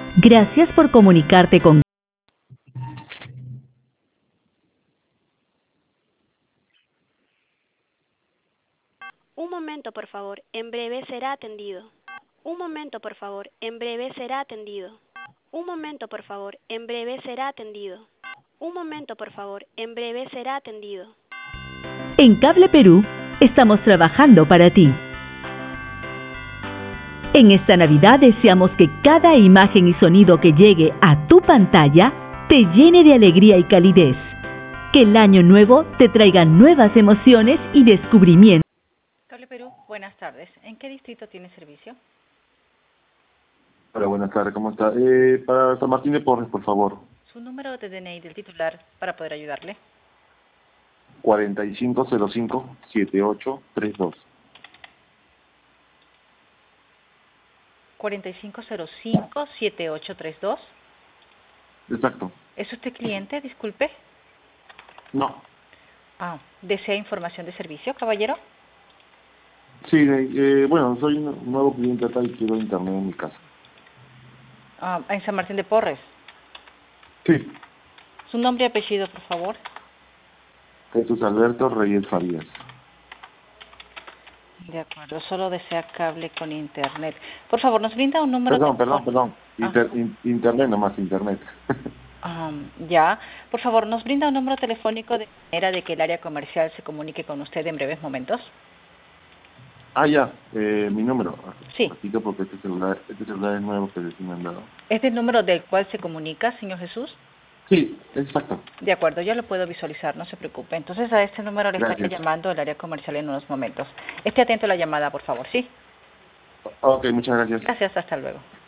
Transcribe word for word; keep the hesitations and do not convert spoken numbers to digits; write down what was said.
Gracias por comunicarte con... Un momento, por favor. En breve será atendido. Un momento, por favor. En breve será atendido. Un momento, por favor. En breve será atendido. Un momento, por favor. En breve será atendido. En Cable Perú, estamos trabajando para ti. En esta Navidad deseamos que cada imagen y sonido que llegue a tu pantalla te llene de alegría y calidez. Que el año nuevo te traiga nuevas emociones y descubrimientos. Cable Perú, buenas tardes. ¿En qué distrito tiene servicio? Hola, buenas tardes, ¿cómo está? Eh, para San Martín de Porres, por favor. Su número de D N I del titular para poder ayudarle. cuarenta y cinco cero cinco, setenta y ocho treinta y dos. cuarenta y cinco cero cinco, setenta y ocho treinta y dos. Exacto. ¿Es usted cliente? Disculpe. No. Ah, ¿desea información de servicio, caballero? Sí, eh, bueno, soy un nuevo cliente acá y quiero internet en mi casa. Ah, en San Martín de Porres. Sí. Su nombre y apellido, por favor. Jesús Alberto Reyes Farías. De acuerdo, solo desea cable con internet. Por favor, nos brinda un número... Perdón, perdón, perdón. Ah. Inter, in, internet nomás, internet. Um, ya. Por favor, nos brinda un número telefónico de manera de que el área comercial se comunique con usted en breves momentos. Ah, ya, eh, mi número. Sí. Repito porque este celular, este celular es nuevo que recién me han dado. ¿Es el número del cual se comunica, señor Jesús? Sí, exacto. De acuerdo, yo lo puedo visualizar, no se preocupe. Entonces a este número le estaría Gracias. llamando el área comercial en unos momentos. Esté atento a la llamada, por favor, ¿sí? Ok, muchas gracias. Gracias, hasta luego.